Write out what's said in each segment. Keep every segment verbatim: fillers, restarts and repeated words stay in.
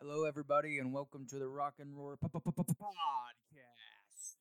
Hello, everybody, and welcome to the Rock and Roar Podcast.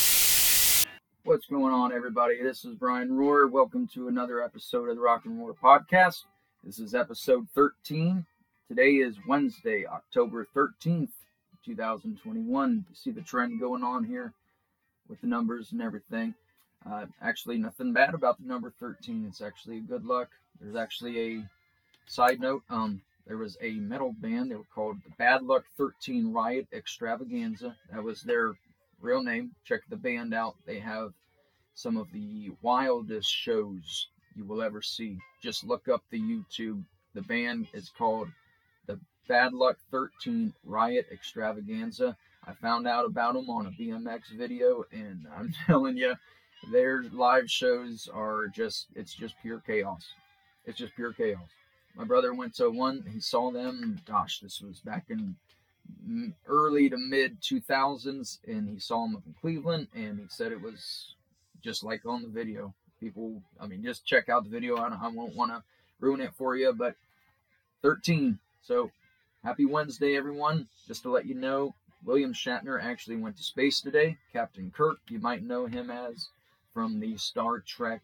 What's going on, everybody? This is Brian Roar. Welcome to another episode of the Rock and Roar Podcast. This is episode thirteen. Today is Wednesday, October thirteenth, twenty twenty-one. You see the trend going on here with the numbers and everything. Uh, actually, nothing bad about the number thirteen. It's actually good luck. There's actually a side note. Um, There was a metal band. They were called the Bad Luck thirteen Riot Extravaganza. That was their real name. Check the band out. They have some of the wildest shows you will ever see. Just look up the YouTube. The band is called the Bad Luck thirteen Riot Extravaganza. I found out about them on a B M X video, and I'm telling you, their live shows are just, it's just pure chaos. It's just pure chaos. My brother went to one. He saw them. Gosh, this was back in early to mid two thousands, and he saw them up in Cleveland, and he said it was just like on the video. People, I mean, just check out the video. I, I won't want to ruin it for you, but thirteen. So, happy Wednesday, everyone. Just to let you know, William Shatner actually went to space today. Captain Kirk, you might know him as from the Star Trek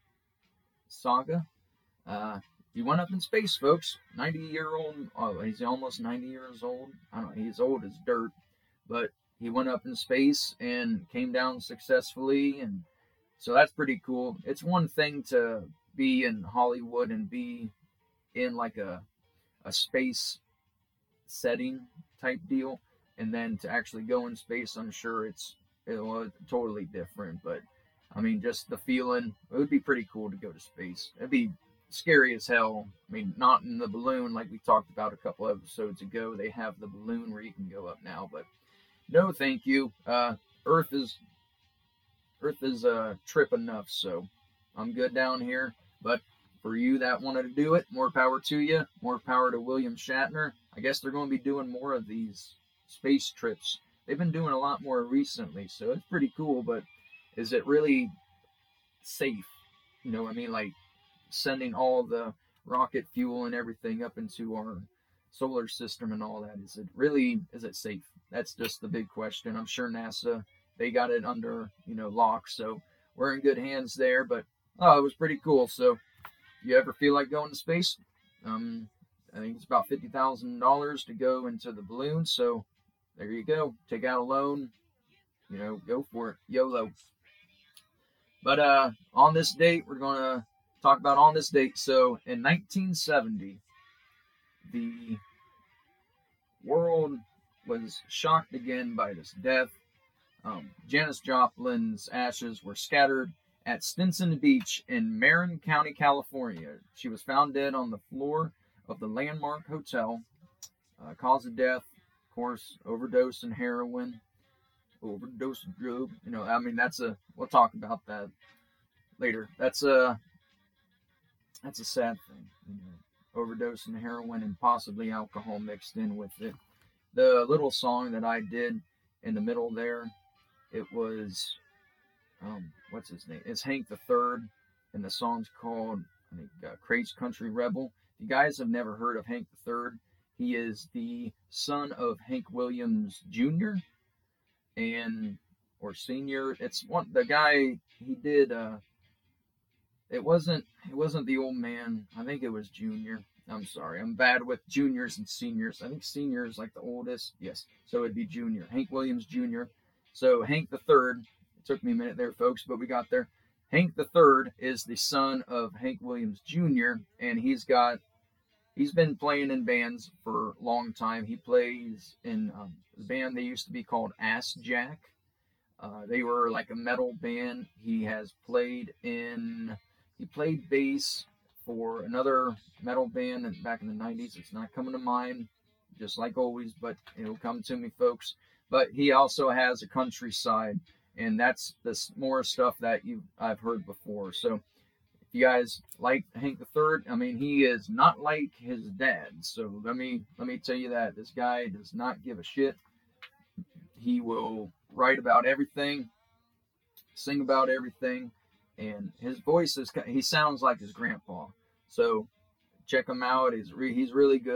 saga. Uh, He went up in space, folks. ninety-year-old, oh, he's almost ninety years old. I don't know, he's old as dirt. But he went up in space and came down successfully. And so that's pretty cool. It's one thing to be in Hollywood and be in like a, a space setting type deal. And then to actually go in space, I'm sure it's, it was totally different. But, I mean, just the feeling, it would be pretty cool to go to space. It'd be scary as hell. I mean, not in the balloon like we talked about a couple episodes ago. They have the balloon where you can go up now, but no, thank you. Uh, Earth is Earth is a uh, trip enough, so I'm good down here. But for you that wanted to do it, more power to you. More power to William Shatner. I guess they're going to be doing more of these space trips. They've been doing a lot more recently, so it's pretty cool. But is it really safe? You know what I mean? Like, sending all the rocket fuel and everything up into our solar system and all that, is it really, is it safe? That's just the big question. I'm sure NASA, they got it under, you know, lock, so we're in good hands there. But oh, it was pretty cool. So if you ever feel like going to space, um I think it's about fifty thousand dollars to go into the balloon, so there you go. Take out a loan, you know, go for it. YOLO. But uh on this date, we're gonna talk about on this date. So in nineteen seventy, the world was shocked again by this death. Um, Janis Joplin's ashes were scattered at Stinson Beach in Marin County, California. She was found dead on the floor of the Landmark Hotel. Uh, cause of death, of course, overdose and heroin, overdose of drug. You know, I mean, that's a, we'll talk about that later. That's a, That's a sad thing, you know, overdose and heroin and possibly alcohol mixed in with it. The little song that I did in the middle there, it was, um, what's his name? It's Hank the Third, and the song's called, I think, uh, Craig's Country Rebel. If you guys have never heard of Hank the Third, he is the son of Hank Williams Junior and, or Senior. It's one, the guy, he did, uh, It wasn't it wasn't the old man. I think it was Junior. I'm sorry. I'm bad with juniors and seniors. I think senior is like the oldest. Yes. So it'd be Junior. Hank Williams Junior So Hank the Third. It took me a minute there, folks, but we got there. Hank the Third is the son of Hank Williams Junior And he's got he's been playing in bands for a long time. He plays in um, a band they used to be called Ass Jack. Uh, they were like a metal band. He has played in He played bass for another metal band back in the nineties. It's not coming to mind, just like always, but it'll come to me, folks. But he also has a country side, and that's this more stuff that you I've heard before. So if you guys like Hank the Third, I mean, he is not like his dad. So let me let me tell you that this guy does not give a shit. He will write about everything, sing about everything. And his voice is, he sounds like his grandpa. So check him out. He's, re, he's really good.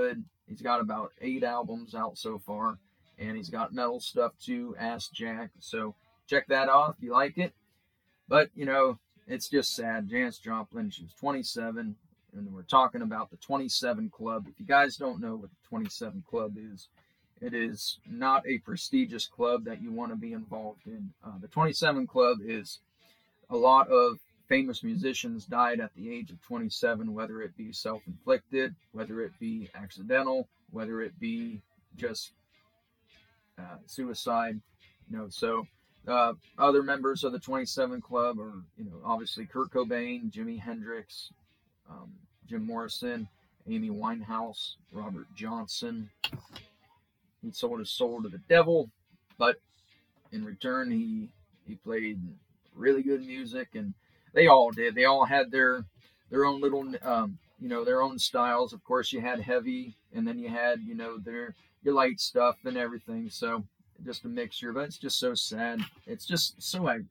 He's got about eight albums out so far, and he's got metal stuff too, Ask Jack. So check that out if you like it. But, you know, it's just sad. Janis Joplin, she was twenty-seven, and we're talking about the twenty-seven Club. If you guys don't know what the twenty-seven Club is, it is not a prestigious club that you want to be involved in. Uh, the twenty-seven Club is a lot of famous musicians died at the age of twenty-seven, whether it be self-inflicted, whether it be accidental, whether it be just uh, suicide. You know, so uh, other members of the twenty-seven Club are, you know, obviously Kurt Cobain, Jimi Hendrix, um, Jim Morrison, Amy Winehouse, Robert Johnson. He sold his soul to the devil, but in return, he he played really good music, and they all did. They all had their their own little, um, you know, their own styles. Of course, you had heavy, and then you had, you know, their your light stuff and everything. So just a mixture, but it's just so sad. It's just so I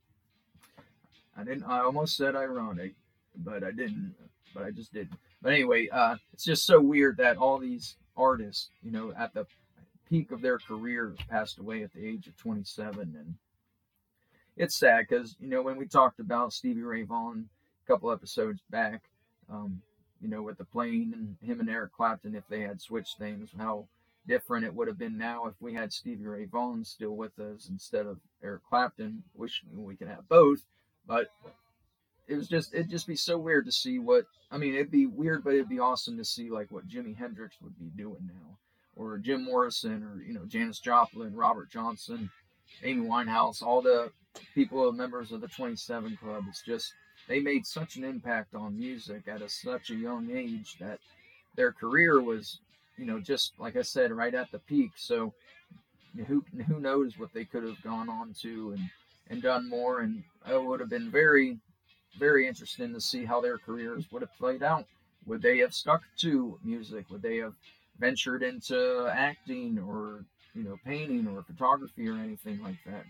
I didn't. I almost said ironic, but I didn't. But I just didn't. But anyway, uh, it's just so weird that all these artists, you know, at the peak of their career, passed away at the age of twenty-seven, and it's sad because, you know, when we talked about Stevie Ray Vaughan a couple episodes back, um, you know, with the plane and him and Eric Clapton, if they had switched things, how different it would have been now if we had Stevie Ray Vaughan still with us instead of Eric Clapton. Wish we could have both, but it was just, it'd just be so weird to see what, I mean, it'd be weird, but it'd be awesome to see like what Jimi Hendrix would be doing now, or Jim Morrison, or, you know, Janis Joplin, Robert Johnson, Amy Winehouse, all the people, members of the twenty-seven Club. It's just, they made such an impact on music at a, such a young age that their career was, you know, just like I said, right at the peak. So who who knows what they could have gone on to and, and done more. And it would have been very, very interesting to see how their careers would have played out. Would they have stuck to music? Would they have ventured into acting, or, you know, painting or photography or anything like that?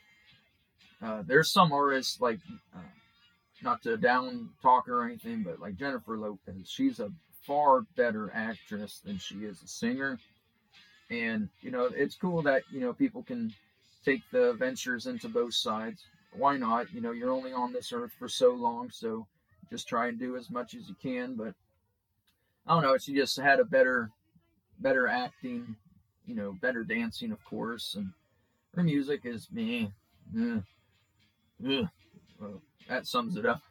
Uh, there's some artists, like, uh, not to down talk or anything, but like Jennifer Lopez, she's a far better actress than she is a singer. And, you know, it's cool that, you know, people can take the ventures into both sides. Why not? You know, you're only on this earth for so long, so just try and do as much as you can. But I don't know, she just had a better, better acting, you know, better dancing, of course, and her music is meh. Eh. Ugh. Well, that sums it up.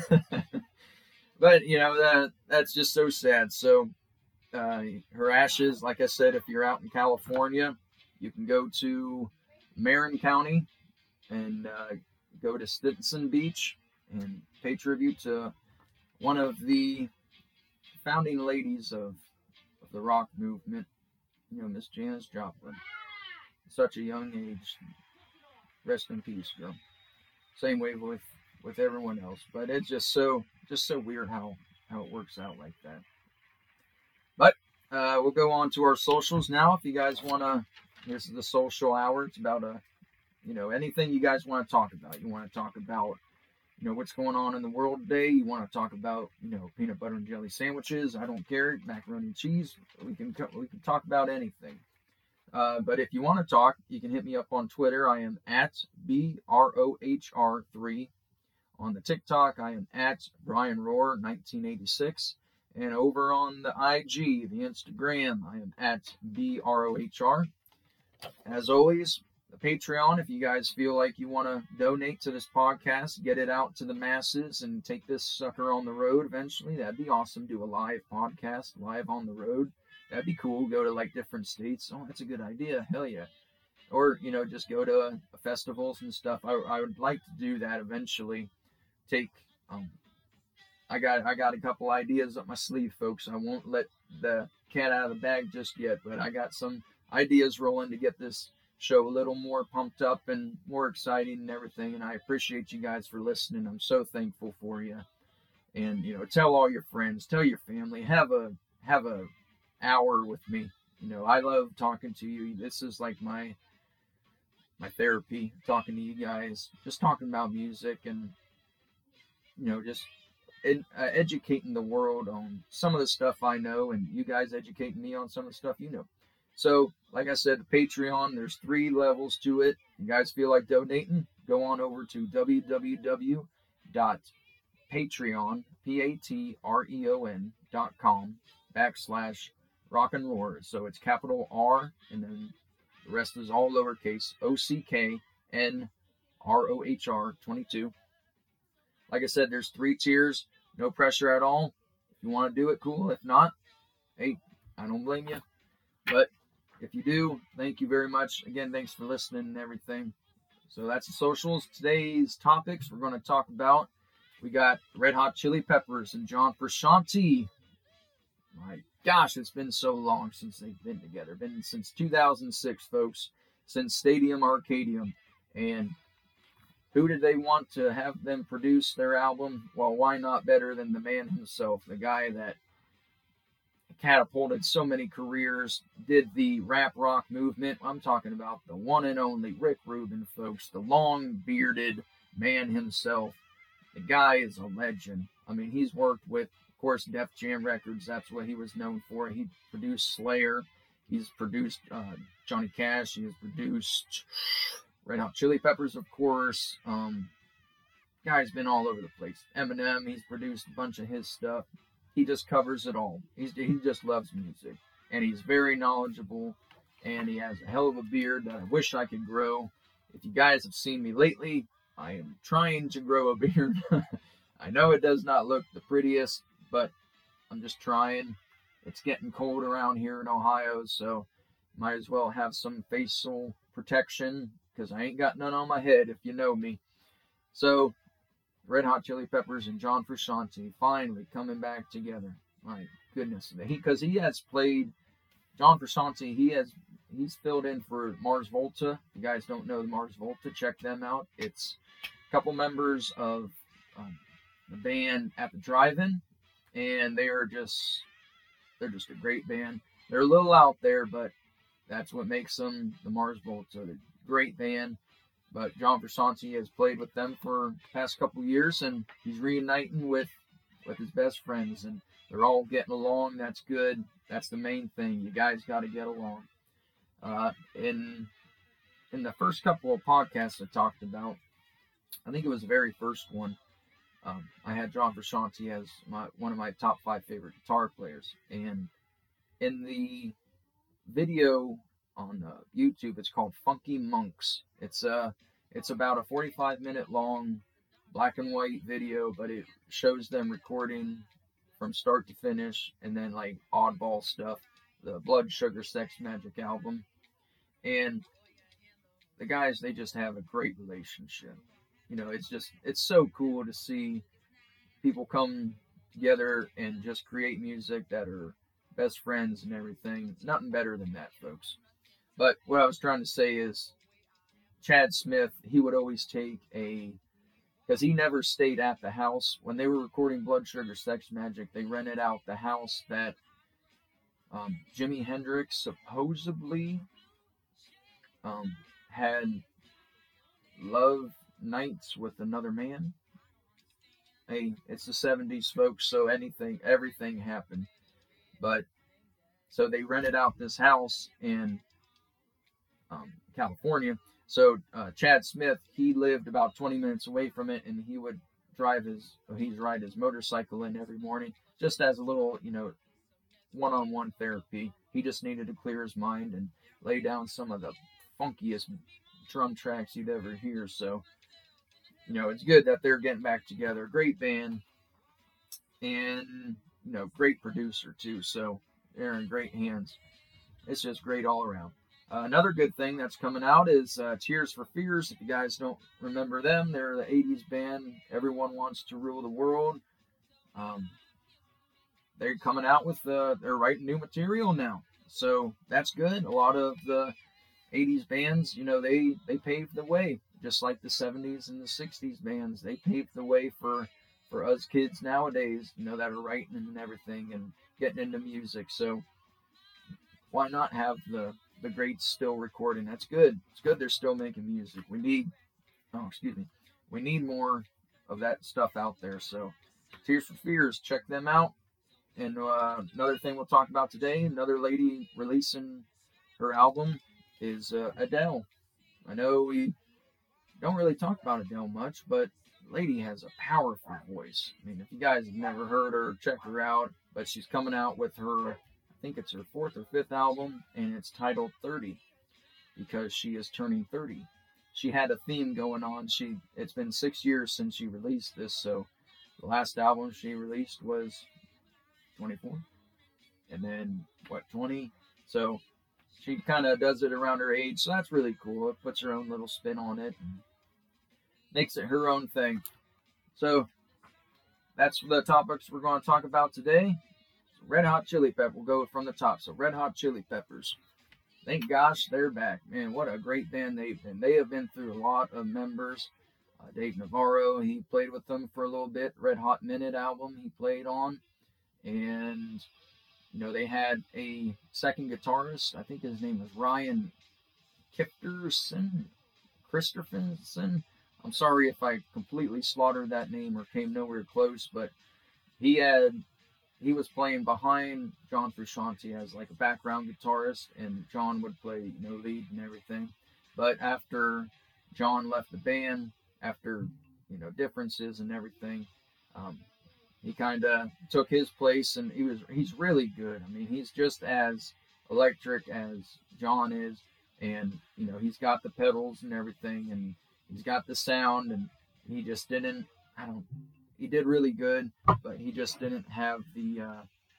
But, you know, that that's just so sad. So uh, her ashes, like I said, if you're out in California, you can go to Marin County and uh, go to Stinson Beach and pay tribute to one of the founding ladies of, of the rock movement, you know, Miss Janis Joplin. Such a young age. Rest in peace, girl. Same way with, with everyone else, but it's just so just so weird how, how it works out like that. But uh, we'll go on to our socials now. If you guys want to, this is the social hour. It's about a, you know, anything you guys want to talk about. You want to talk about, you know, what's going on in the world today. You want to talk about, you know, peanut butter and jelly sandwiches. I don't care. Macaroni and cheese. We can we can talk about anything. Uh, but if you want to talk, you can hit me up on Twitter. I am at B R O H R three. On the TikTok, I am at Brian Rohr nineteen eighty-six. And over on the I G, the Instagram, I am at B R O H R. As always, the Patreon, if you guys feel like you want to donate to this podcast, get it out to the masses, and take this sucker on the road eventually, that'd be awesome. Do a live podcast, live on the road. That'd be cool. Go to like different states. Oh, that's a good idea. Hell yeah. Or, you know, just go to uh, festivals and stuff. I, I would like to do that eventually. Take, um, I got, I got a couple ideas up my sleeve, folks. I won't let the cat out of the bag just yet, but I got some ideas rolling to get this show a little more pumped up and more exciting and everything. And I appreciate you guys for listening. I'm so thankful for you. And, you know, tell all your friends, tell your family, have a, have a, hour with me. You know, I love talking to you. This is like my my therapy, talking to you guys, just talking about music, and, you know, just ed, uh, educating the world on some of the stuff I know, and you guys educating me on some of the stuff you know. So, like I said, the Patreon, there's three levels to it. You guys feel like donating? Go on over to www dot patreon, P A T R E O N dot com backslash rock and roar. So it's capital R, and then the rest is all lowercase, O C K N R O H R twenty-two. Like I said, there's three tiers, no pressure at all. If you want to do it, cool. If not, hey, I don't blame you. But if you do, thank you very much. Again, thanks for listening and everything. So that's the socials. Today's topics we're going to talk about. We got Red Hot Chili Peppers and John Frusciante. My gosh, it's been so long since they've been together. Been since two thousand six, folks. Since Stadium Arcadium. And who did they want to have them produce their album? Well, why not better than the man himself, the guy that catapulted so many careers, did the rap rock movement. I'm talking about the one and only Rick Rubin, folks, the long-bearded man himself. The guy is a legend. I mean, he's worked with, of course, Def Jam Records. That's what he was known for. He produced Slayer. He's produced uh, Johnny Cash. He has produced Red Hot Chili Peppers, of course. Um, guy's been all over the place. Eminem, he's produced a bunch of his stuff. He just covers it all. He's, he just loves music. And he's very knowledgeable. And he has a hell of a beard that I wish I could grow. If you guys have seen me lately, I am trying to grow a beard. I know it does not look the prettiest, but I'm just trying. It's getting cold around here in Ohio, so might as well have some facial protection, because I ain't got none on my head, if you know me. So, Red Hot Chili Peppers and John Frusciante finally coming back together. My goodness. Because he, he has played, John Frusciante, he has, he's filled in for Mars Volta. If you guys don't know the Mars Volta, check them out. It's a couple members of um, the band at the Drive-In, and they are just, they're just a great band. They're a little out there, but that's what makes them the Mars Volta. They're a great band. But John Frusciante has played with them for the past couple years, and he's reuniting with, with his best friends, and they're all getting along. That's good. That's the main thing. You guys got to get along. Uh, in in the first couple of podcasts I talked about, I think it was the very first one, um, I had John Frusciante as my one of my top five favorite guitar players. And in the video on uh, YouTube, it's called Funky Monks. It's uh, it's about a forty-five minute long black and white video, but it shows them recording from start to finish, and then like oddball stuff, the Blood Sugar Sex Magik album. And the guys, they just have a great relationship. You know, it's just, it's so cool to see people come together and just create music that are best friends and everything. Nothing better than that, folks. But what I was trying to say is, Chad Smith, he would always take a, because he never stayed at the house. When they were recording Blood Sugar Sex Magik, they rented out the house that um, Jimi Hendrix supposedly um, had love nights with another man. Hey, it's the seventies, folks, so anything, everything happened. But, so they rented out this house in um, California. So uh, Chad Smith, he lived about twenty minutes away from it, and he would drive his, he'd ride his motorcycle in every morning, just as a little, you know, one-on-one therapy. He just needed to clear his mind and lay down some of the funkiest drum tracks you'd ever hear. So, you know, it's good that they're getting back together. Great band, and, you know, great producer too. So they're in great hands. It's just great all around. Uh, another good thing that's coming out is uh, Tears for Fears. If you guys don't remember them, they're the eighties band. Everyone Wants to Rule the World. Um, they're coming out with, uh, they're writing new material now. So that's good. A lot of the eighties bands, you know, they, they paved the way. Just like the seventies and the sixties bands. They paved the way for, for us kids nowadays, you know, that are writing and everything and getting into music. So why not have the the greats still recording? That's good. It's good they're still making music. We need, oh, excuse me, we need more of that stuff out there. So Tears for Fears, check them out. And uh, another thing we'll talk about today, another lady releasing her album is uh, Adele. I know we don't really talk about Adele much, but the lady has a powerful voice. I mean, if you guys have never heard her, check her out. But she's coming out with her, I think it's her fourth or fifth album, and it's titled thirty because she is turning thirty. She had a theme going on. She It's been six years since she released this, so the last album she released was twenty-four, and then what, twenty? So she kind of does it around her age, so that's really cool. It puts her own little spin on it and makes it her own thing. So that's the topics we're going to talk about today. Red Hot Chili Pepper. We'll go from the top. So Red Hot Chili Peppers. Thank gosh they're back. Man, what a great band they've been. They have been through a lot of members. Uh, Dave Navarro, he played with them for a little bit. Red Hot Minute album he played on. And, you know, they had a second guitarist. I think his name was Ryan Kifterson. Christopherson. I'm sorry if I completely slaughtered that name or came nowhere close, but he had he was playing behind John Frusciante as like a background guitarist, and John would play, you know, lead and everything. But after John left the band, after, you know, differences and everything, um, he kind of took his place, and he was he's really good. I mean, he's just as electric as John is, and, you know, he's got the pedals and everything, and he's got the sound, and he just didn't, I don't, he did really good, but he just didn't have the, uh,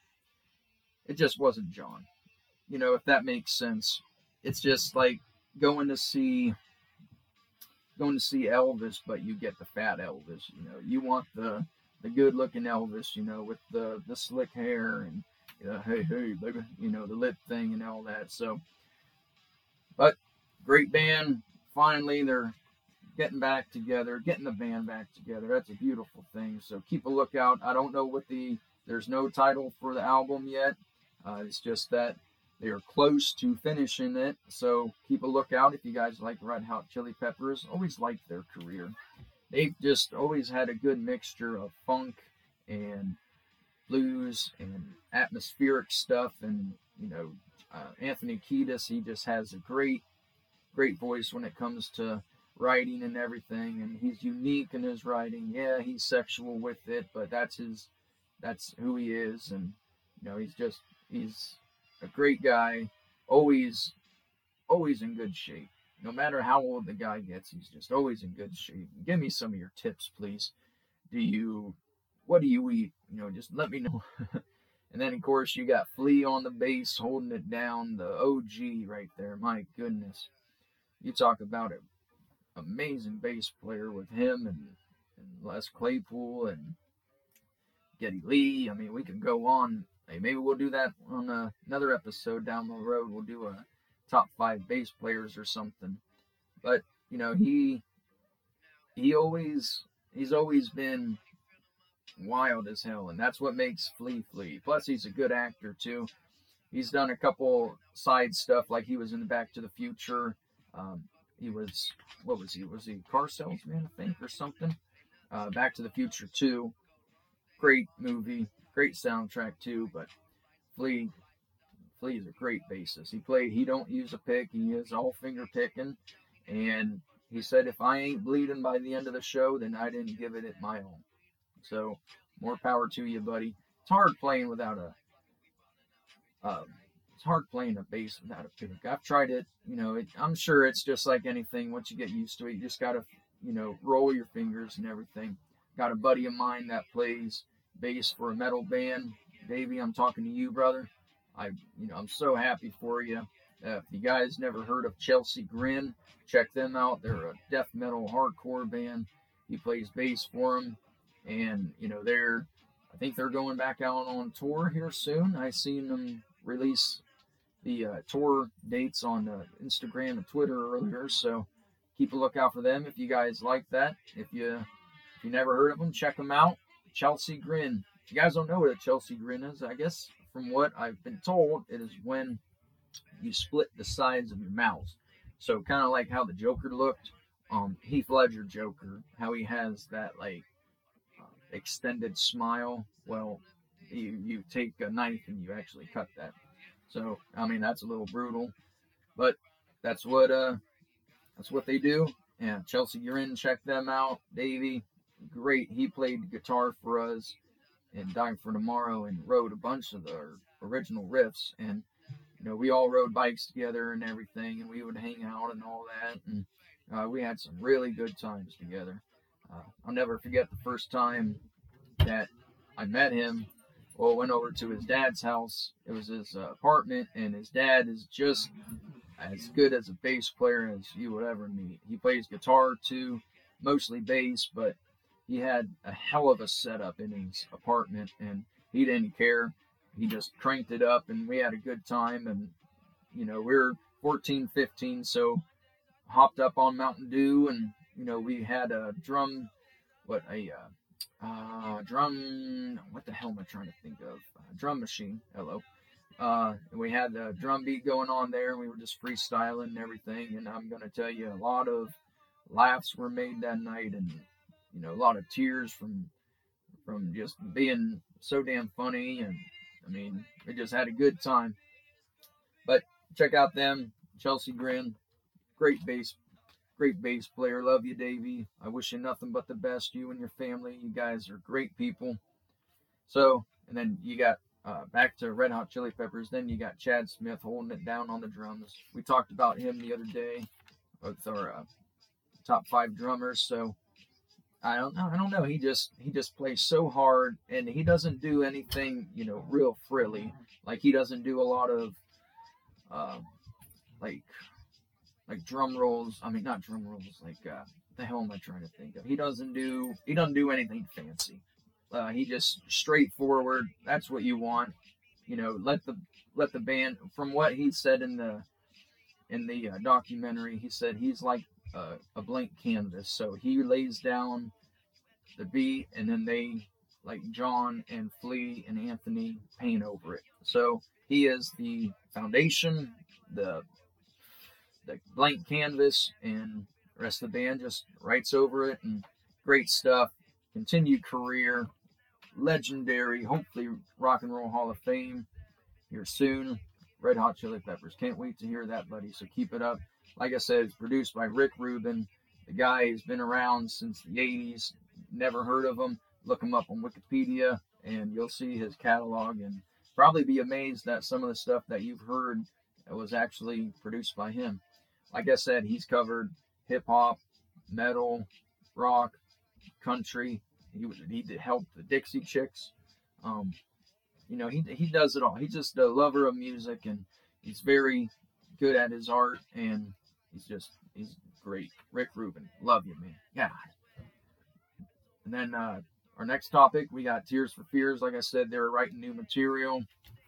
it just wasn't John. You know, if that makes sense. It's just like going to see, going to see Elvis, but you get the fat Elvis. You know, you want the, the good-looking Elvis, you know, with the, the slick hair and, you know, hey, hey, baby, you know, the lip thing and all that. So, but great band. Finally, they're getting back together, getting the band back together. That's a beautiful thing. So keep a lookout. I don't know what the, there's no title for the album yet. Uh, it's just that they are close to finishing it. So keep a lookout if you guys like Red Hot Chili Peppers. Always liked their career. They've just always had a good mixture of funk and blues and atmospheric stuff. And, you know, uh, Anthony Kiedis, he just has a great, great voice when it comes to writing and everything, and he's unique in his writing. Yeah, he's sexual with it, but that's his, that's who he is, and, you know, he's just, he's a great guy, always, always in good shape. No matter how old the guy gets, he's just always in good shape. Give me some of your tips, please. Do you, what do you eat? You know, just let me know. And then, of course, you got Flea on the bass, holding it down, the O G right there. My goodness. You talk about it. Amazing bass player with him and, and Les Claypool and Geddy Lee. I mean, we could go on. Hey, maybe we'll do that on uh, another episode down the road. We'll do a top five bass players or something. But, you know, he he always he's always been wild as hell, and that's what makes Flea Flea. Plus, he's a good actor too. He's done a couple side stuff, like he was in Back to the Future. Um, He was, what was he? Was he a car salesman, I think, or something? Uh, Back to the Future two. Great movie. Great soundtrack, too. But Flea, Flea is a great bassist. He played, he don't use a pick. He is all finger picking. And he said, if I ain't bleeding by the end of the show, then I didn't give it my all. So, more power to you, buddy. It's hard playing without a... Uh, It's hard playing a bass without a pick. I've tried it, you know, it, I'm sure it's just like anything. Once you get used to it, you just got to, you know, roll your fingers and everything. Got a buddy of mine that plays bass for a metal band. Davey, I'm talking to you, brother. I, you know, I'm so happy for you. Uh, if you guys never heard of Chelsea Grin, check them out. They're a death metal hardcore band. He plays bass for them. And, you know, they're, I think they're going back out on tour here soon. I seen them release the uh, tour dates on uh, Instagram and Twitter earlier, so keep a lookout for them if you guys like that. If you if you never heard of them, check them out. Chelsea Grin. If you guys don't know what a Chelsea Grin is, I guess from what I've been told, it is when you split the sides of your mouth. So kind of like how the Joker looked, um, Heath Ledger Joker, how he has that like uh, extended smile, well, you, you take a knife and you actually cut that. So, I mean, that's a little brutal, but that's what uh that's what they do. Yeah, Chelsea Grin, check them out. Davey, great. He played guitar for us in Dying for Tomorrow and wrote a bunch of the original riffs. And you know, we all rode bikes together and everything, and we would hang out and all that. And uh, we had some really good times together. Uh, I'll never forget the first time that I met him. Well, went over to his dad's house. It was his uh, apartment, and his dad is just as good as a bass player as you would ever meet. He plays guitar too, mostly bass, but he had a hell of a setup in his apartment, and he didn't care. He just cranked it up, and we had a good time. And you know, we were fourteen, fifteen, so hopped up on Mountain Dew, and you know, we had a drum, what a uh, uh, drum. What the hell am I trying to think of? Uh, drum machine. Hello. Uh, and we had the drum beat going on there, and we were just freestyling and everything. And I'm gonna tell you, a lot of laughs were made that night, and you know, a lot of tears from from just being so damn funny. And I mean, we just had a good time. But check out them, Chelsea Grin, great bass, great bass player. Love you, Davey. I wish you nothing but the best. You and your family, you guys are great people. So, and then you got uh, back to Red Hot Chili Peppers. Then you got Chad Smith holding it down on the drums. We talked about him the other day with our uh, top five drummers. So I don't know. I don't know. He just he just plays so hard, and he doesn't do anything, you know, real frilly. Like he doesn't do a lot of uh, like like drum rolls. I mean, not drum rolls. Like uh, the hell am I trying to think of? He doesn't do he doesn't do anything fancy. Uh, he just straightforward. That's what you want. You know, let the let the band. From what he said in the in the uh, documentary, he said he's like uh, a blank canvas. So he lays down the beat, and then they, like John and Flea and Anthony, paint over it. So he is the foundation, the the blank canvas, and the rest of the band just writes over it. And great stuff. Continued career, legendary. Hopefully, Rock and Roll Hall of Fame here soon. Red Hot Chili Peppers. Can't wait to hear that, buddy. So keep it up. Like I said, it's produced by Rick Rubin. The guy has been around since the eighties. Never heard of him. Look him up on Wikipedia, and you'll see his catalog, and probably be amazed at some of the stuff that you've heard that was actually produced by him. Like I said, he's covered hip hop, metal, rock, country. He was he did help the Dixie Chicks. Um, you know, he he does it all. He's just a lover of music, and he's very good at his art, and he's just he's great. Rick Rubin, love you, man. Yeah. And then uh, our next topic, we got Tears for Fears. Like I said, they're writing new material.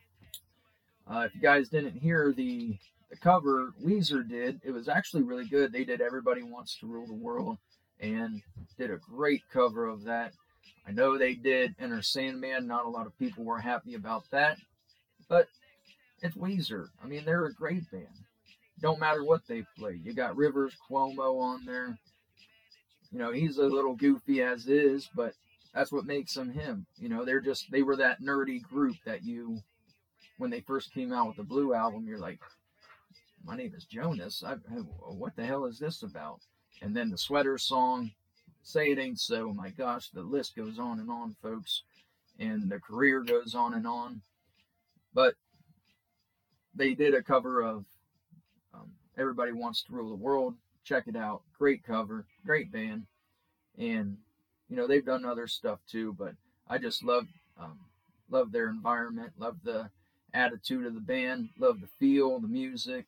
Uh, if you guys didn't hear the the cover Weezer did, it was actually really good. They did Everybody Wants to Rule the World, and did a great cover of that. I know they did Enter Sandman. Not a lot of people were happy about that, but it's Weezer. I mean, they're a great band. Don't matter what they play. You got Rivers Cuomo on there. You know, he's a little goofy as is, but that's what makes him him. You know, they're just, they were that nerdy group that you, when they first came out with the Blue Album, you're like, my name is Jonas. I, what the hell is this about? And then the Sweater song, Say It Ain't So. My gosh, the list goes on and on, folks. And the career goes on and on. But they did a cover of um, Everybody Wants to Rule the World. Check it out. Great cover. Great band. And, you know, they've done other stuff too. But I just love, um, love their environment. Love the attitude of the band. Love the feel, the music.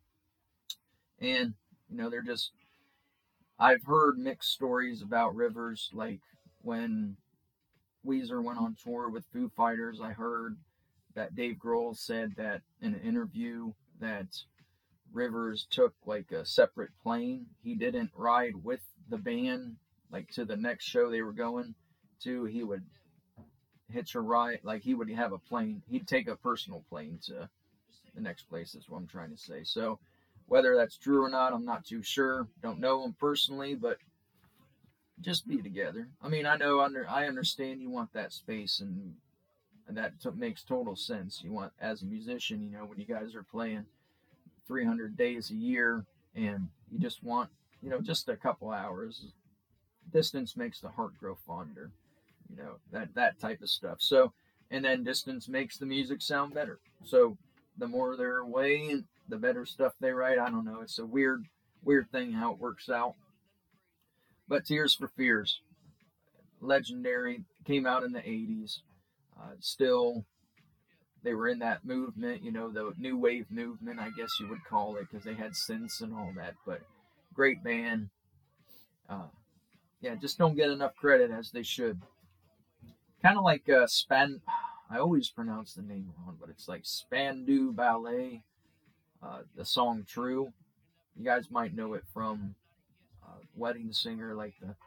And, you know, they're just... I've heard mixed stories about Rivers, like when Weezer went on tour with Foo Fighters. I heard that Dave Grohl said that in an interview that Rivers took like a separate plane. He didn't ride with the band like to the next show they were going to. He would hitch a ride, like he would have a plane. He'd take a personal plane to the next place, is what I'm trying to say. So whether that's true or not, I'm not too sure. Don't know him personally, but just be together. I mean, I know under I understand you want that space, and, and that t- makes total sense. You want, as a musician, you know, when you guys are playing three hundred days a year, and you just want, you know, just a couple hours. Distance makes the heart grow fonder, you know, that that type of stuff. So, and then distance makes the music sound better. So, the more they're away, the better stuff they write. I don't know. It's a weird, weird thing how it works out. But Tears for Fears, legendary, came out in the eighties. Uh, still, they were in that movement, you know, the new wave movement, I guess you would call it, because they had synths and all that. But great band. Uh, yeah, just don't get enough credit as they should. Kind of like uh, Span. I always pronounce the name wrong, but it's like Spandau Ballet. Uh, the song "True." You guys might know it from uh, Wedding Singer, like the.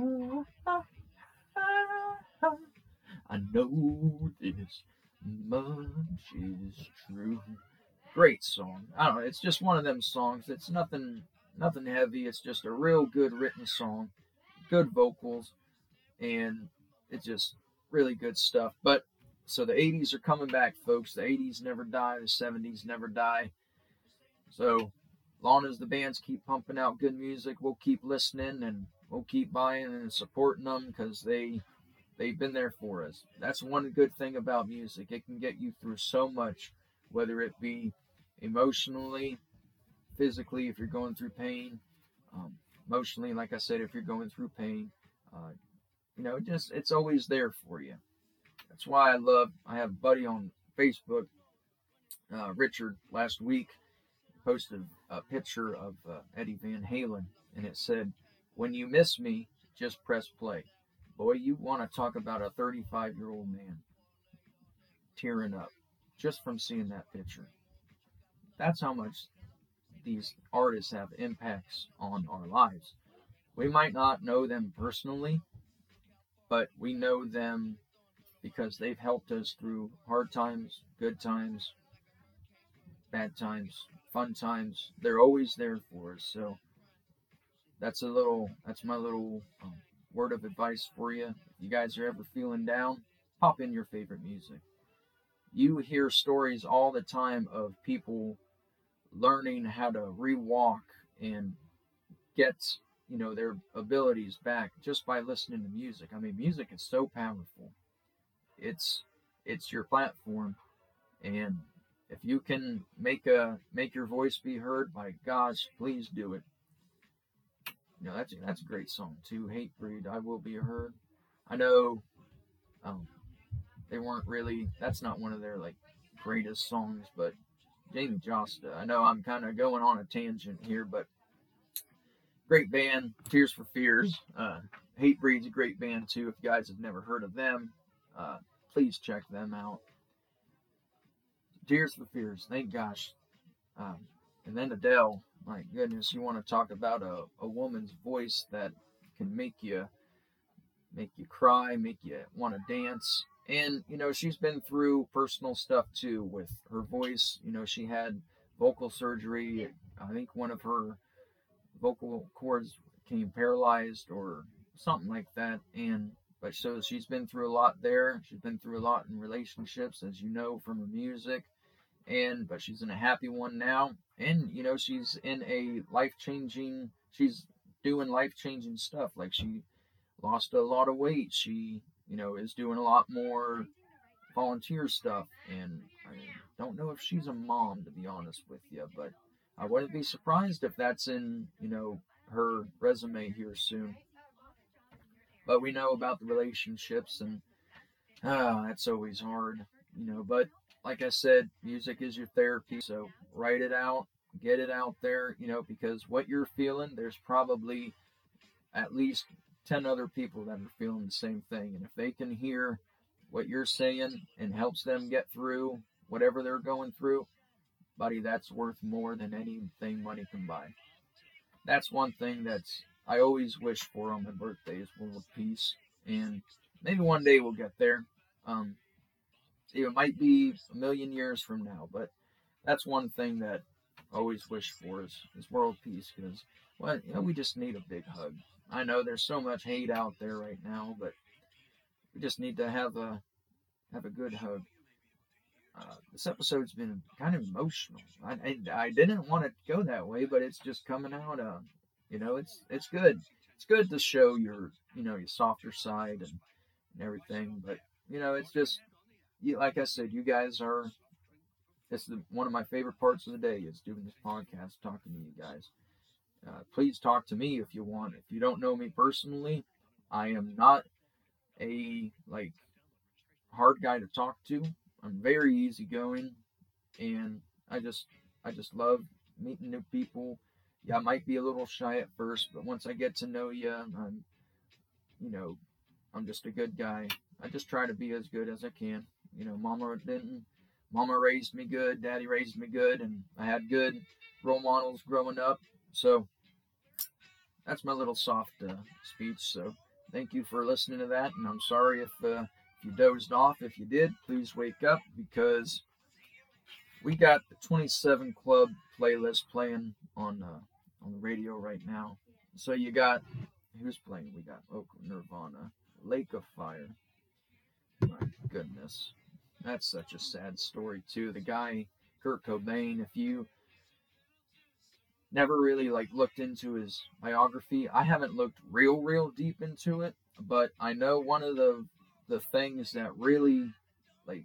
I know this much is true. Great song. I don't know. It's just one of them songs. It's nothing, nothing heavy. It's just a real good written song, good vocals, and it's just really good stuff. But so the eighties are coming back, folks. The eighties never die. The seventies never die. So long as the bands keep pumping out good music, we'll keep listening and we'll keep buying and supporting them because they they've been there for us. That's one good thing about music. It can get you through so much, whether it be emotionally, physically, if you're going through pain, um, emotionally, like I said, if you're going through pain, uh, you know, just it's always there for you. That's why I love. I have a buddy on Facebook, uh, Richard, last week posted a picture of uh, Eddie Van Halen, and it said, "When you miss me, just press play." Boy, you want to talk about a thirty-five-year-old man tearing up just from seeing that picture. That's how much these artists have impacts on our lives. We might not know them personally, but we know them because they've helped us through hard times, good times, bad times, fun times. They're always there for us. So that's a little, that's my little um, word of advice for you. If you guys are ever feeling down, pop in your favorite music. You hear stories all the time of people learning how to rewalk and get, you know, their abilities back just by listening to music. I mean, music is so powerful. It's it's your platform, and if you can make a make your voice be heard, by gosh, please do it. You know, that's that's a great song too. Hatebreed, I Will Be Heard. I know um, they weren't really. That's not one of their like greatest songs, but Jamie Josta. I know I'm kind of going on a tangent here, but great band. Tears for Fears. Uh, Hatebreed's a great band too. If you guys have never heard of them, uh, please check them out. Tears for Fears. Thank gosh. Um, and then Adele. My goodness, you want to talk about a, a woman's voice that can make you make you cry, make you want to dance. And, you know, she's been through personal stuff too with her voice. You know, she had vocal surgery. I think one of her vocal cords became paralyzed or something like that. And, but so she's been through a lot there. She's been through a lot in relationships, as you know, from her music. And, but she's in a happy one now. And, you know, she's in a life-changing, she's doing life-changing stuff. Like she lost a lot of weight. She, you know, is doing a lot more volunteer stuff. And I don't know if she's a mom, to be honest with you, but I wouldn't be surprised if that's in, you know, her resume here soon. But we know about the relationships, and ah, that's always hard, you know. But like I said, music is your therapy, so write it out, get it out there, you know, because what you're feeling, there's probably at least ten other people that are feeling the same thing. And if they can hear what you're saying and helps them get through whatever they're going through, buddy, that's worth more than anything money can buy. That's one thing that's I always wish for on my birthday is world peace. And maybe one day we'll get there. Um, it might be a million years from now, but that's one thing that always wish for is, is world peace, because well, you know, we just need a big hug. I know there's so much hate out there right now, but we just need to have a have a good hug. Uh, this episode's been kind of emotional. I, I, I didn't want it to go that way, but it's just coming out. Uh, you know, it's it's good. It's good to show your you know your softer side and, and everything. But you know, it's just you, like I said, you guys are. It's the, one of my favorite parts of the day is doing this podcast, talking to you guys. Uh, please talk to me if you want. If you don't know me personally, I am not a like hard guy to talk to. I'm very easygoing, and I just I just love meeting new people. Yeah, I might be a little shy at first, but once I get to know you, I'm you know I'm just a good guy. I just try to be as good as I can. You know, Mama didn't. Mama raised me good. Daddy raised me good, and I had good role models growing up. So that's my little soft uh, speech. So thank you for listening to that, and I'm sorry if. Uh, If you dozed off, if you did, please wake up, because we got the twenty-seven Club playlist playing on uh, on the radio right now. So you got, who's playing? We got Oakland Nirvana, Lake of Fire. My goodness, that's such a sad story too. The guy, Kurt Cobain, if you never really like looked into his biography, I haven't looked real, real deep into it, but I know one of the the things that really like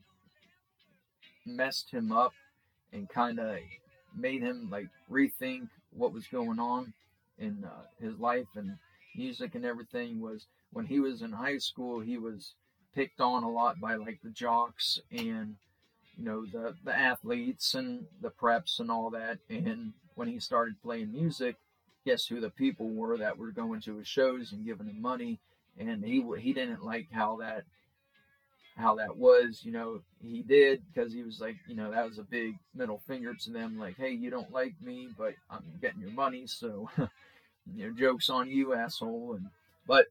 messed him up and kind of made him like rethink what was going on in uh, his life and music and everything was when he was in high school. He was picked on a lot by like the jocks and you know the the athletes and the preps and all that. And when he started playing music, guess who the people were that were going to his shows and giving him money? And he he didn't like how that how that was, you know, he did, because he was like, you know, that was a big middle finger to them, like, hey, you don't like me, but I'm getting your money, so, you know, joke's on you, asshole. And but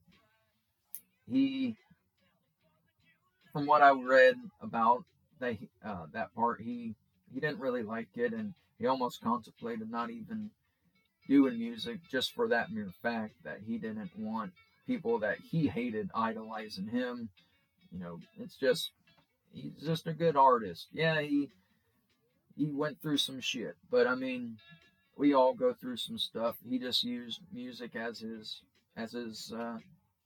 he, from what I read about that uh, that part, he he didn't really like it, and he almost contemplated not even doing music just for that mere fact that he didn't want people that he hated idolizing him. You know, it's just, he's just a good artist. Yeah, he he went through some shit, but I mean, we all go through some stuff. He just used music as his as his uh,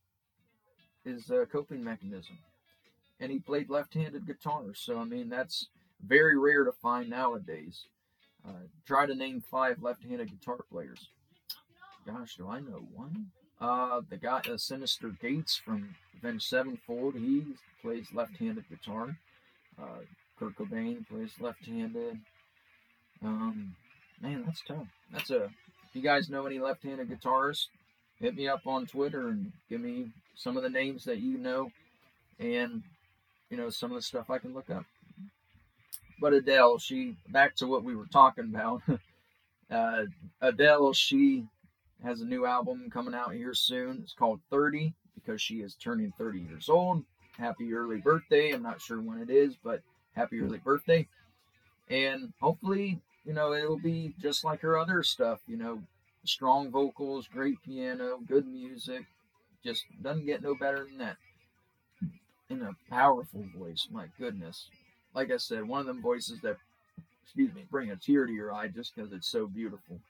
his uh, coping mechanism, and he played left-handed guitar. So I mean, that's very rare to find nowadays. Uh, try to name five left-handed guitar players. Gosh, do I know one? Uh, the guy, uh, Sinister Gates from Avenged Sevenfold, he plays left-handed guitar. Uh, Kurt Cobain plays left-handed. Um, man, that's tough. That's a. If you guys know any left-handed guitarists, hit me up on Twitter and give me some of the names that you know, and you know some of the stuff I can look up. But Adele, she back to what we were talking about. uh, Adele, she has a new album coming out here soon. It's called thirty, because she is turning thirty years old. Happy early birthday. I'm not sure when it is, but happy early birthday. And hopefully, you know, it'll be just like her other stuff, you know, strong vocals, great piano, good music. Just doesn't get no better than that. And a powerful voice, my goodness. Like I said, one of them voices that, excuse me, bring a tear to your eye just because it's so beautiful.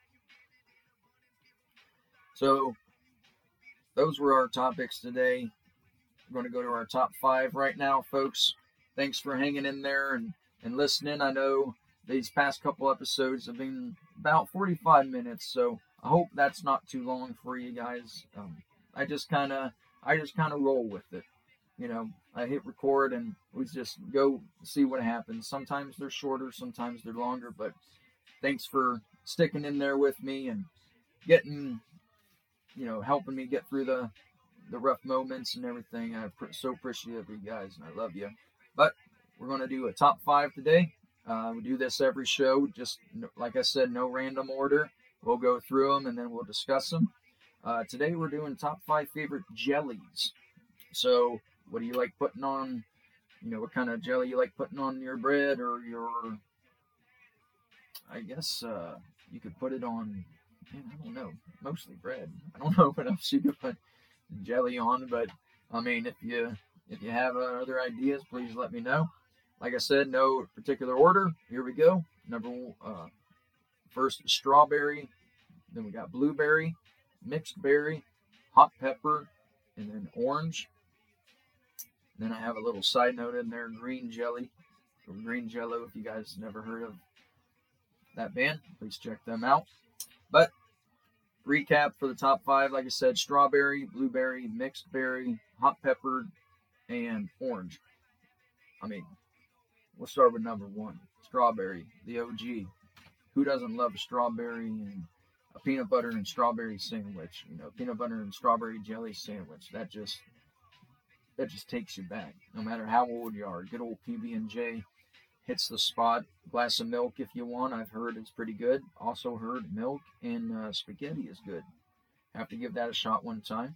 So, those were our topics today. We're going to go to our top five right now, folks. Thanks for hanging in there and, and listening. I know these past couple episodes have been about forty-five minutes, so I hope that's not too long for you guys. Um, I just kind of, I just kind of roll with it. You know, I hit record and we just go see what happens. Sometimes they're shorter, sometimes they're longer, but thanks for sticking in there with me and getting, you know, helping me get through the the rough moments and everything. I'm so appreciative of you guys, and I love you. But we're going to do a top five today. Uh, we do this every show, just like I said, no random order. We'll go through them, and then we'll discuss them. Uh, today we're doing top five favorite jellies. So what do you like putting on, you know, what kind of jelly you like putting on your bread or your, I guess, uh, you could put it on, man, I don't know, mostly bread. I don't know what else you could put jelly on, but I mean, if you if you have uh, other ideas, please let me know. Like I said, no particular order. Here we go. Number uh, first, strawberry. Then we got blueberry, mixed berry, hot pepper, and then orange. Then I have a little side note in there, green jelly, or green jello. If you guys never heard of that band, please check them out. But recap for the top five, like I said, strawberry, blueberry, mixed berry, hot pepper, and orange. I mean, we'll start with number one, strawberry, the O G. Who doesn't love a strawberry and a peanut butter and strawberry sandwich? You know, peanut butter and strawberry jelly sandwich. That just that just takes you back. No matter how old you are, good old P B and J hits the spot. Glass of milk if you want. I've heard it's pretty good. Also heard milk and uh, spaghetti is good. Have to give that a shot one time.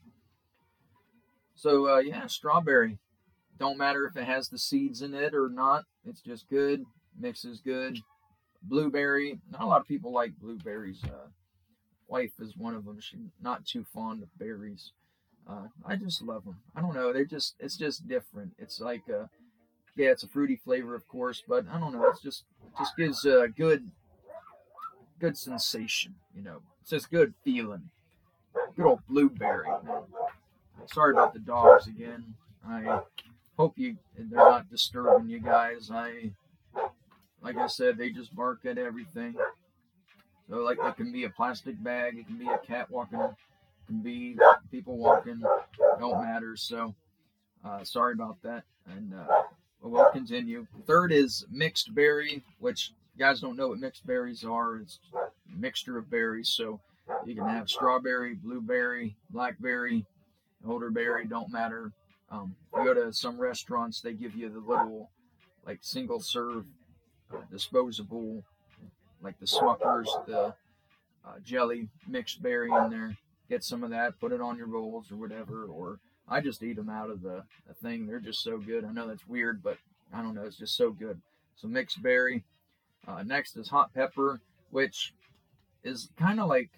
So uh, yeah, strawberry. Don't matter if it has the seeds in it or not. It's just good. Mixes good. Blueberry. Not a lot of people like blueberries. Uh, wife is one of them. She's not too fond of berries. Uh, I just love them. I don't know. They're just. It's just different. It's like a, yeah, it's a fruity flavor, of course, but I don't know. It's just just gives a good good sensation. You know, it's just good feeling. Good old blueberry. Sorry about the dogs again. I hope you they're not disturbing you guys. I like I said, they just bark at everything. So like it can be a plastic bag, it can be a cat walking, it can be people walking. Don't matter. So uh, sorry about that. And uh, we'll continue. Third is mixed berry, which you guys don't know what mixed berries are. It's a mixture of berries. So you can have strawberry, blueberry, blackberry, elderberry, don't matter. Um, you go to some restaurants, they give you the little, like, single serve, uh, disposable, like the Smuckers, the uh, jelly mixed berry in there. Get some of that, put it on your rolls or whatever, or I just eat them out of the, the thing. They're just so good. I know that's weird, but I don't know. It's just so good. So mixed berry. Uh, next is hot pepper, which is kind of like,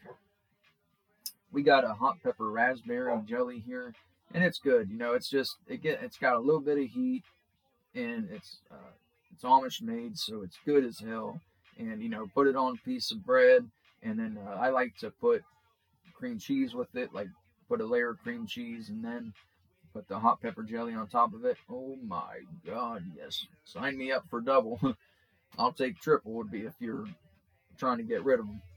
we got a hot pepper raspberry jelly here, and it's good. You know, it's just it get it's got a little bit of heat, and it's uh, it's Amish made, so it's good as hell. And you know, put it on a piece of bread, and then uh, I like to put cream cheese with it, like put a layer of cream cheese, and then put the hot pepper jelly on top of it. Oh my God, yes! Sign me up for double. I'll take triple would be if you're trying to get rid of them.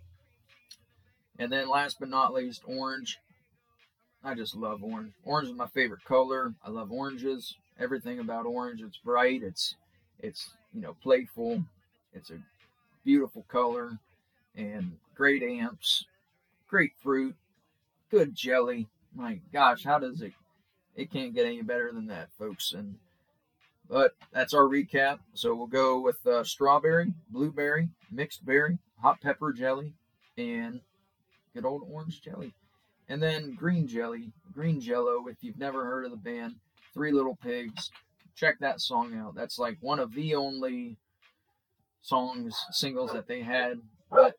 And then last but not least, orange. I just love orange. Orange is my favorite color. I love oranges. Everything about orange. It's bright. It's, it's you know, playful. It's a beautiful color. And great amps. Great fruit. Good jelly. My gosh, how does it... It can't get any better than that, folks. And But that's our recap. So we'll go with uh, strawberry, blueberry, mixed berry, hot pepper jelly, and good old orange jelly. And then green jelly, green jello, if you've never heard of the band, Three Little Pigs, check that song out. That's like one of the only songs, singles that they had. But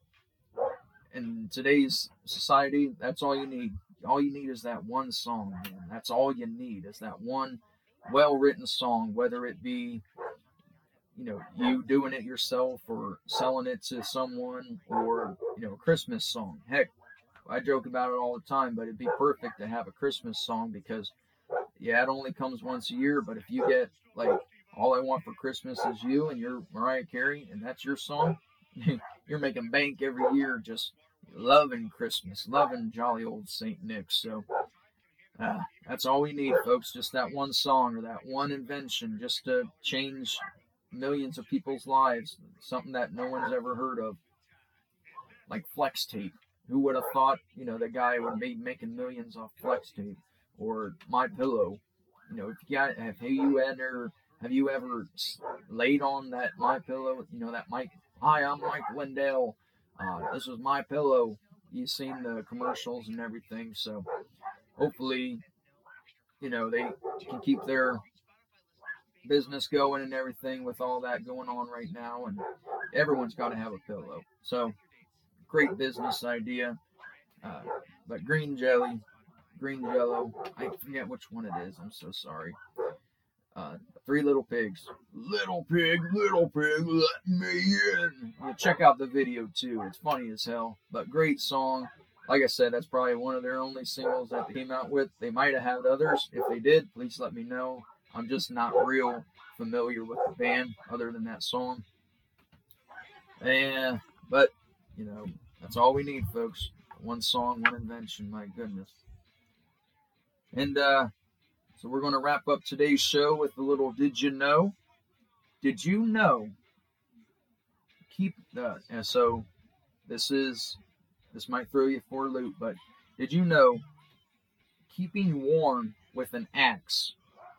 in today's society, that's all you need. All you need is that one song, man. That's all you need is that one well-written song, whether it be, you know, you doing it yourself or selling it to someone, or, you know, a Christmas song. Heck, I joke about it all the time, but it'd be perfect to have a Christmas song because, yeah, it only comes once a year, but if you get, like, All I Want for Christmas Is You and you're Mariah Carey and that's your song, you're making bank every year just loving Christmas, loving jolly old Saint Nick. So uh, that's all we need, folks, just that one song or that one invention just to change millions of people's lives, something that no one's ever heard of, like flex tape. Who would have thought, you know, the guy would be making millions off flex tape? Or My Pillow. You know, if you got, have you ever, have you ever laid on that My Pillow? You know, that Mike, hi, I'm Mike Lindell. Uh, this is My Pillow. You've seen the commercials and everything. So hopefully, you know, they can keep their business going and everything with all that going on right now. And everyone's got to have a pillow. So great business idea. Uh, but green jelly, green jello, I forget which one it is. I'm so sorry. Uh, Three Little Pigs. Little pig, little pig, let me in. You check out the video too. It's funny as hell, but great song. Like I said, that's probably one of their only singles that they came out with. They might have had others. If they did, please let me know. I'm just not real familiar with the band other than that song. And, but, you know, that's all we need, folks. One song, one invention, my goodness. And, uh, so we're going to wrap up today's show with a little Did You Know? Did you know? Keep, uh, and so this is, this might throw you for a loop, but did you know keeping warm with an axe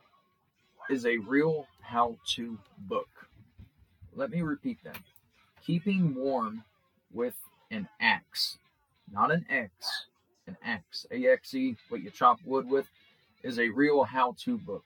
is a real how-to book? Let me repeat that. Keeping warm with an axe, not an X, an axe, A X E, what you chop wood with, is a real how-to book.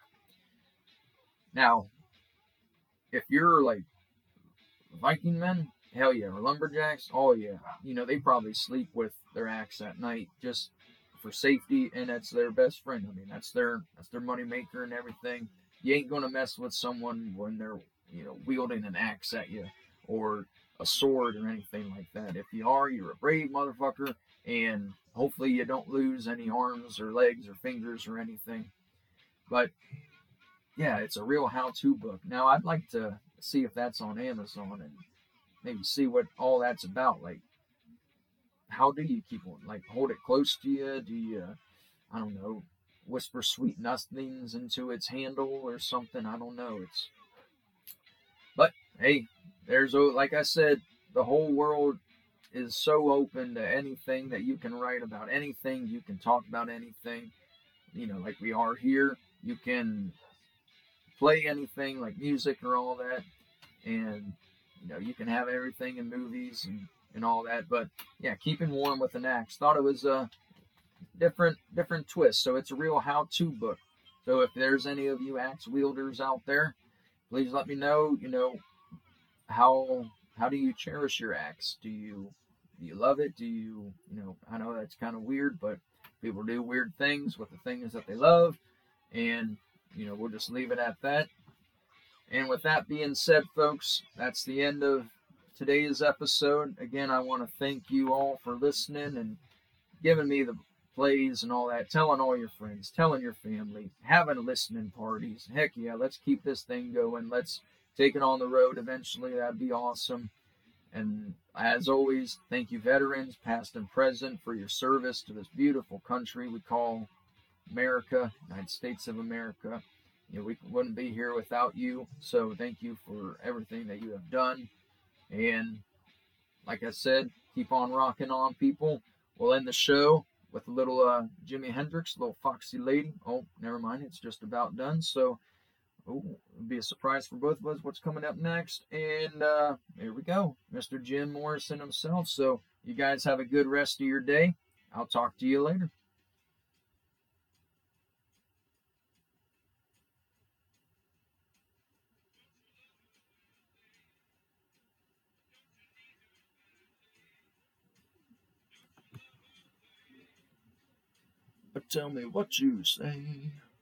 Now, if you're like Viking men, hell yeah, or lumberjacks, oh yeah, you know, they probably sleep with their axe at night just for safety, and that's their best friend. I mean, that's their that's their money maker and everything. You ain't gonna mess with someone when they're, you know, wielding an axe at you or a sword or anything like that. If you are, you're a brave motherfucker, and hopefully you don't lose any arms or legs or fingers or anything. But yeah, it's a real how-to book. Now, I'd like to see if that's on Amazon and maybe see what all that's about. Like, how do you keep one? Like, hold it close to you? Do you, I don't know, whisper sweet nothings into its handle or something? I don't know. It's, but hey, there's, like I said, the whole world is so open to anything that you can write about, anything, you can talk about anything, you know, like we are here. You can play anything like music or all that, and you know, you can have everything in movies and, and all that. But yeah, keeping warm with an axe, thought it was a different different twist. So it's a real how-to book. So if there's any of you axe wielders out there, please let me know, you know, how how do you cherish your axe? Do you do you love it? Do you, you know, I know that's kind of weird, but people do weird things with the things that they love, and you know, we'll just leave it at that. And with that being said, folks, that's the end of today's episode. Again, I want to thank you all for listening and giving me the plays and all that, telling all your friends, telling your family, having listening parties. Heck yeah, let's keep this thing going. Let's take it on the road eventually. That'd be awesome. And as always, thank you, veterans, past and present, for your service to this beautiful country we call America, United States of America. You know, we wouldn't be here without you. So thank you for everything that you have done. And like I said, keep on rocking on, people. We'll end the show with a little uh, Jimi Hendrix, a little Foxy Lady. Oh, never mind. It's just about done. So oh, it'll be a surprise for both of us what's coming up next. And uh, here we go. Mister Jim Morrison himself. So you guys have a good rest of your day. I'll talk to you later. But tell me what you say.